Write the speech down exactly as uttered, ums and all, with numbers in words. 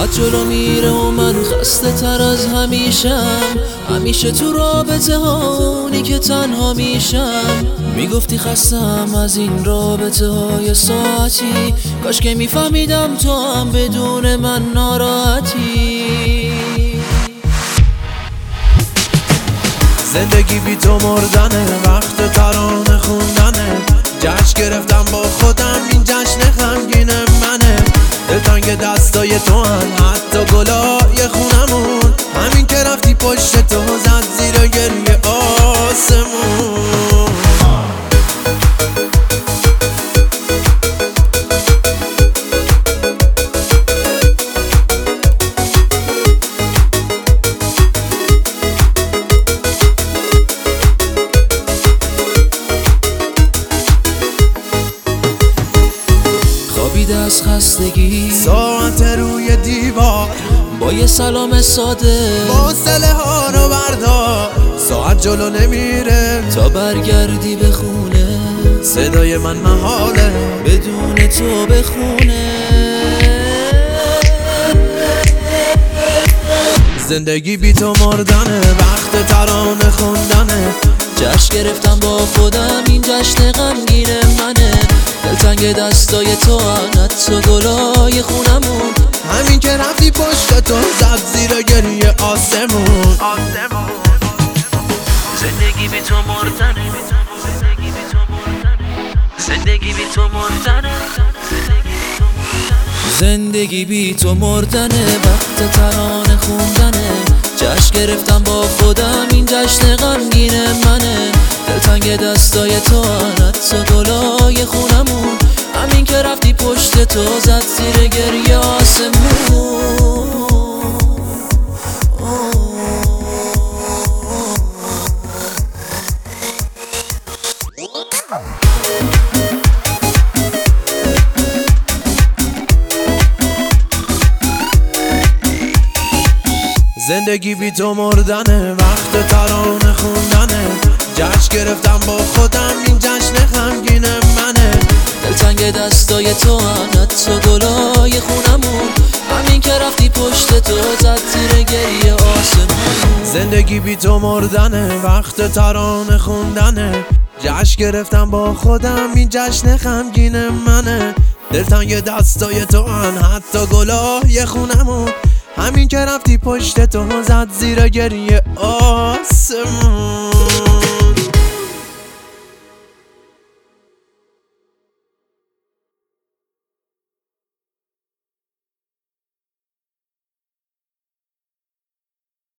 ساعت جلو میره و من خسته تر از همیشم. همیشه تو رابطه ها اونی که تنها میشم. میگفتی خستم از این رابطه های ساعتی، کاش که میفهمیدم تو هم بدون من ناراحتی. زندگی بی تو مردنه، وقت ترانه خوندنه. جشن گرفتم با خودم، این جشن غمگین منه. دلتنگ دستای تو هم، حتی گلای خونمون. همین که رفتی پشت تو زد زیر گریه آسمون. خوابیده از خستگی ساعت روی دیوار، با یه سلام ساده فاصله ها رو بردار. ساعت جلو نمیره تا برگردی به خونه، صدای من محاله بدون تو بخونه. زندگی بی تو مردنه، وقت ترانه خوندنه. جشن گرفتم با خودم، این جشن غمگین منه. دلتنگ دستای تو هم، حتی گلای خونمون. همین که رفتی پشت تو زد زیر گریه آسمون. زندگی بی تو مردنه، زندگی بی تو مردنه، زندگی بی تو مردنه، وقت ترانه خوندنه. جشن گرفتم با خودم، این جشن غمگین منه. دلتنگ دستای تو هم، حتی گلای خونمون. همین که رفتی پشت تو زد زیر گریه آسمون. زندگی بی تو مردنه، وقت ترانه خوندنه. جشن گرفتم با خودم، این جشن غمگین منه. دلتنگ دستای تو هم، حتی گلای خونمون. همین که رفتی پشت تو زد زیر گریه آسمون. زندگی بی تو مردنه، وقت ترانه خوندنه. جشن گرفتم با خودم، این جشن غمگین منه. دلتنگ دستای تو هم، حتی گلای خونمون. همین که رفتی پشت تو زد زیر گریه آسمون.